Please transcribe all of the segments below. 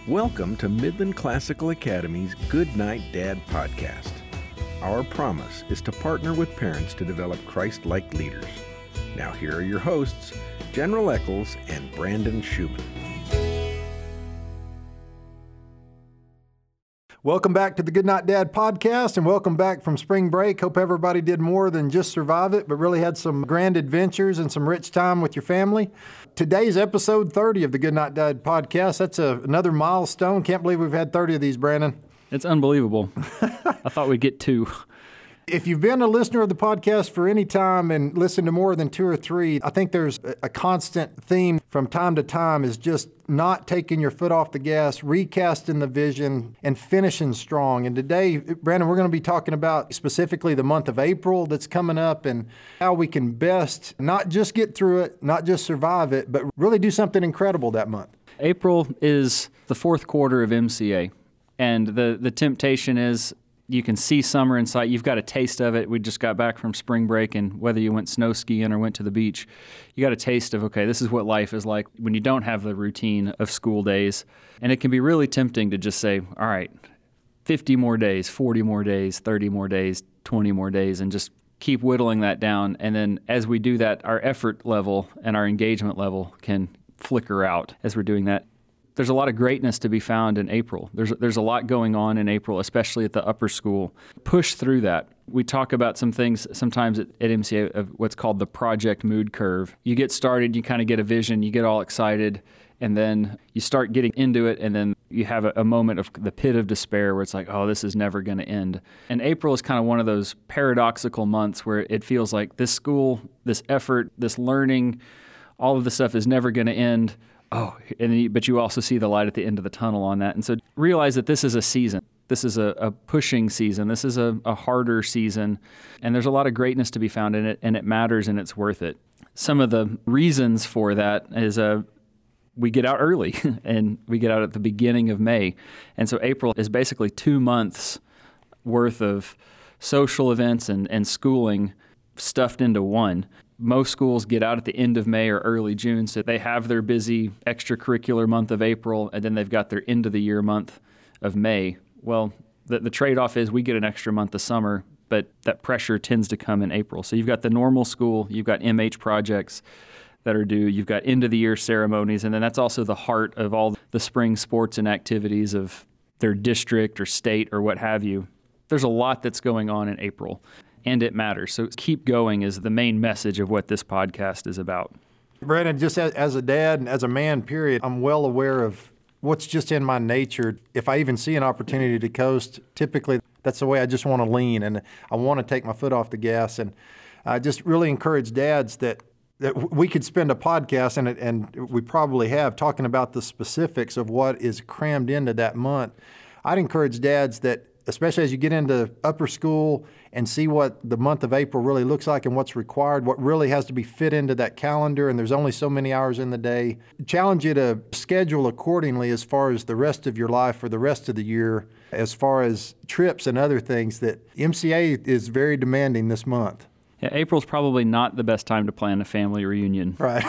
Welcome to Midland Classical Academy's Good Night Dad podcast. Our promise is to partner with parents to develop Christ-like leaders. Now here are your hosts, General Eccles and Brandon Schumann. Welcome back to the Good Night Dad podcast, and welcome back from spring break. Hope everybody did more than just survive it, but really had some grand adventures and some rich time with your family. Today's episode 30 of the Good Night Dad podcast. That's another milestone. Can't believe we've had 30 of these, Brandon. It's unbelievable. I thought we'd get 2. If you've been a listener of the podcast for any time and listened to more than 2 or 3, I think there's a constant theme from time to time is just not taking your foot off the gas, recasting the vision, and finishing strong. And today, Brandon, we're going to be talking about specifically the month of April that's coming up and how we can best not just get through it, not just survive it, but really do something incredible that month. April is the fourth quarter of MCA, and the temptation is you can see summer in sight. You've got a taste of it. We just got back from spring break, and whether you went snow skiing or went to the beach, you got a taste of, okay, this is what life is like when you don't have the routine of school days. And it can be really tempting to just say, all right, 50 more days, 40 more days, 30 more days, 20 more days, and just keep whittling that down. And then as we do that, our effort level and our engagement level can flicker out as we're doing that. There's a lot of greatness to be found in April. There's a lot going on in April, especially at the upper school. Push through that. We talk about some things sometimes at MCA of what's called the project mood curve. You get started, you kind of get a vision, you get all excited, and then you start getting into it, and then you have a moment of the pit of despair where it's like, oh, this is never going to end. And April is kind of one of those paradoxical months where it feels like this school, this effort, this learning, all of this stuff is never going to end. Oh, but you also see the light at the end of the tunnel on that. And so realize that this is a season. This is a pushing season. This is a harder season. And there's a lot of greatness to be found in it, and it matters, and it's worth it. Some of the reasons for that is we get out early, and we get out at the beginning of May. And so April is basically 2 months worth of social events and schooling stuffed into one. Most schools get out at the end of May or early June, so they have their busy extracurricular month of April, and then they've got their end-of-the-year month of May. Well, the trade-off is we get an extra month of summer, but that pressure tends to come in April. So you've got the normal school, you've got MH projects that are due, you've got end-of-the-year ceremonies, and then that's also the heart of all the spring sports and activities of their district or state or what have you. There's a lot that's going on in April. And it matters. So keep going is the main message of what this podcast is about. Brandon, just as a dad and as a man, period, I'm well aware of what's just in my nature. If I even see an opportunity to coast, typically that's the way I just want to lean, and I want to take my foot off the gas. And I just really encourage dads that we could spend a podcast, and we probably have, talking about the specifics of what is crammed into that month. I'd encourage dads that, especially as you get into upper school and see what the month of April really looks like and what's required, what really has to be fit into that calendar, and there's only so many hours in the day. Challenge you to schedule accordingly as far as the rest of your life or the rest of the year, as far as trips and other things. That MCA is very demanding this month. Yeah, April's probably not the best time to plan a family reunion. Right.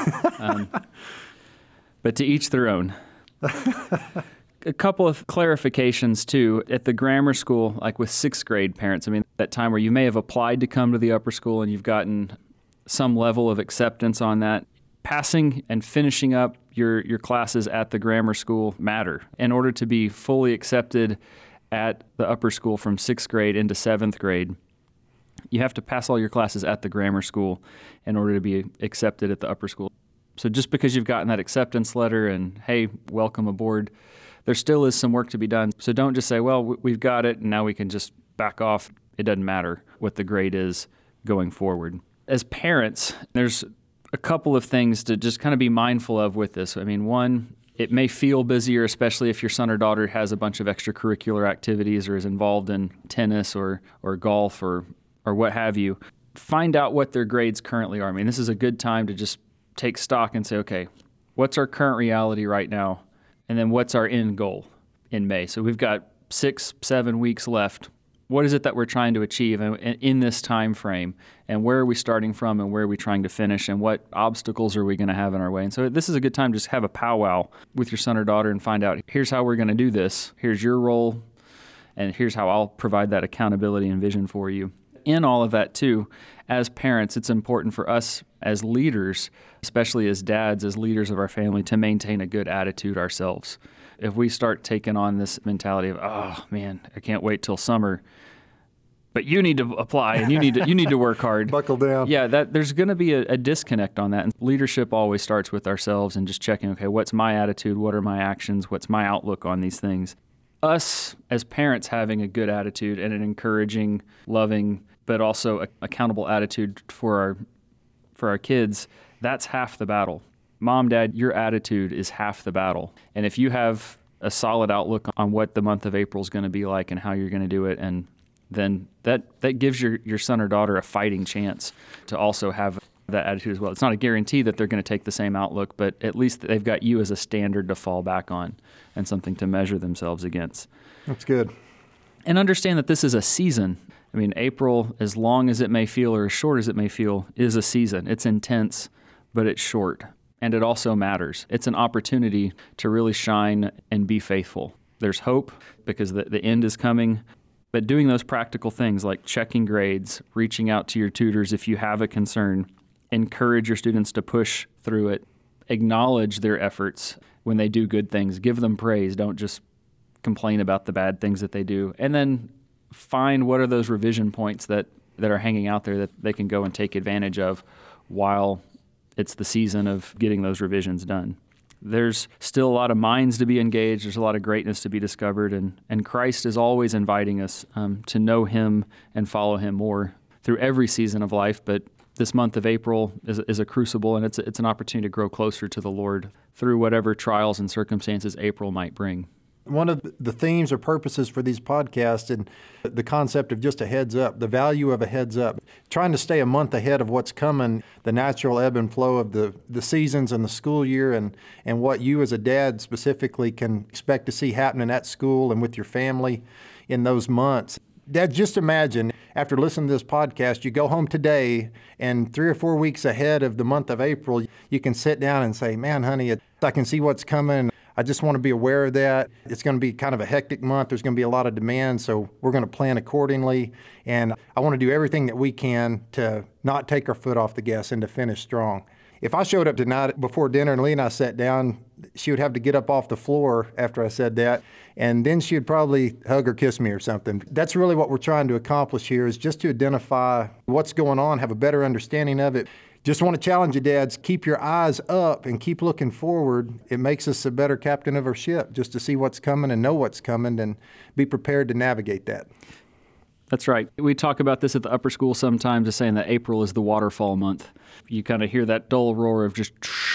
But to each their own. A couple of clarifications, too. At the grammar school, like with 6th grade parents, I mean, that time where you may have applied to come to the upper school and you've gotten some level of acceptance on that, passing and finishing up your classes at the grammar school matter. In order to be fully accepted at the upper school from 6th grade into 7th grade, you have to pass all your classes at the grammar school in order to be accepted at the upper school. So just because you've gotten that acceptance letter and, hey, welcome aboard, there still is some work to be done. So don't just say, well, we've got it, and now we can just back off. It doesn't matter what the grade is going forward. As parents, there's a couple of things to just kind of be mindful of with this. I mean, one, it may feel busier, especially if your son or daughter has a bunch of extracurricular activities or is involved in tennis or golf or what have you. Find out what their grades currently are. I mean, this is a good time to just take stock and say, okay, what's our current reality right now? And then what's our end goal in May? So we've got 6-7 weeks left What is it that we're trying to achieve in this time frame? And where are we starting from and where are we trying to finish? And what obstacles are we going to have in our way? And so this is a good time to just have a powwow with your son or daughter and find out, here's how we're going to do this. Here's your role. And here's how I'll provide that accountability and vision for you. In all of that, too, as parents, it's important for us as leaders, especially as dads, as leaders of our family, to maintain a good attitude ourselves. If we start taking on this mentality of, oh, man, I can't wait till summer, but you need to apply and you need to work hard. Buckle down. Yeah, there's going to be a disconnect on that. And leadership always starts with ourselves and just checking, okay, what's my attitude? What are my actions? What's my outlook on these things? Us as parents having a good attitude and an encouraging, loving, but also accountable attitude for our kids, that's half the battle. Mom, Dad, your attitude is half the battle. And if you have a solid outlook on what the month of April is going to be like and how you're going to do it, and then that gives your son or daughter a fighting chance to also have that attitude as well. It's not a guarantee that they're going to take the same outlook, but at least they've got you as a standard to fall back on and something to measure themselves against. That's good. And understand that this is a season. I mean, April, as long as it may feel or as short as it may feel, is a season. It's intense, but it's short. And it also matters. It's an opportunity to really shine and be faithful. There's hope because the end is coming. But doing those practical things like checking grades, reaching out to your tutors if you have a concern, encourage your students to push through it, acknowledge their efforts when they do good things, give them praise, don't just complain about the bad things that they do, and then find what are those revision points that are hanging out there that they can go and take advantage of while it's the season of getting those revisions done. There's still a lot of minds to be engaged. There's a lot of greatness to be discovered, and Christ is always inviting us to know Him and follow Him more through every season of life. But this month of April is a crucible, and it's an opportunity to grow closer to the Lord through whatever trials and circumstances April might bring. One of the themes or purposes for these podcasts and the concept of just a heads up, the value of a heads up, trying to stay a month ahead of what's coming, the natural ebb and flow of the seasons and the school year and what you as a dad specifically can expect to see happening at school and with your family in those months. Dad, just imagine after listening to this podcast, you go home today and 3 or 4 weeks ahead of the month of April, you can sit down and say, man, honey, I can see what's coming. I just want to be aware of that. It's going to be kind of a hectic month. There's going to be a lot of demand, so we're going to plan accordingly. And I want to do everything that we can to not take our foot off the gas and to finish strong. If I showed up tonight before dinner and Lee and I sat down, she would have to get up off the floor after I said that, and then she would probably hug or kiss me or something. That's really what we're trying to accomplish here, is just to identify what's going on, have a better understanding of it. Just want to challenge you, dads, keep your eyes up and keep looking forward. It makes us a better captain of our ship, just to see what's coming and know what's coming and be prepared to navigate that. That's right. We talk about this at the upper school sometimes, as saying that April is the waterfall month. You kind of hear that dull roar of just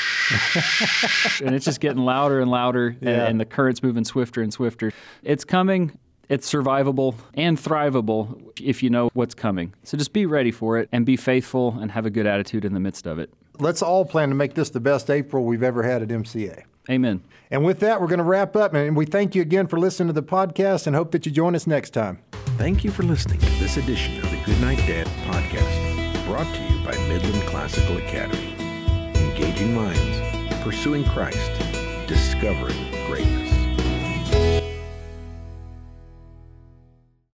and it's just getting louder and louder, and the current's moving swifter and swifter. It's coming. It's survivable and thrivable if you know what's coming. So just be ready for it and be faithful and have a good attitude in the midst of it. Let's all plan to make this the best April we've ever had at MCA. Amen. And with that, we're going to wrap up. And we thank you again for listening to the podcast and hope that you join us next time. Thank you for listening to this edition of the Goodnight Dad podcast, brought to you by Midland Classical Academy. Engaging minds, pursuing Christ, discovering greatness.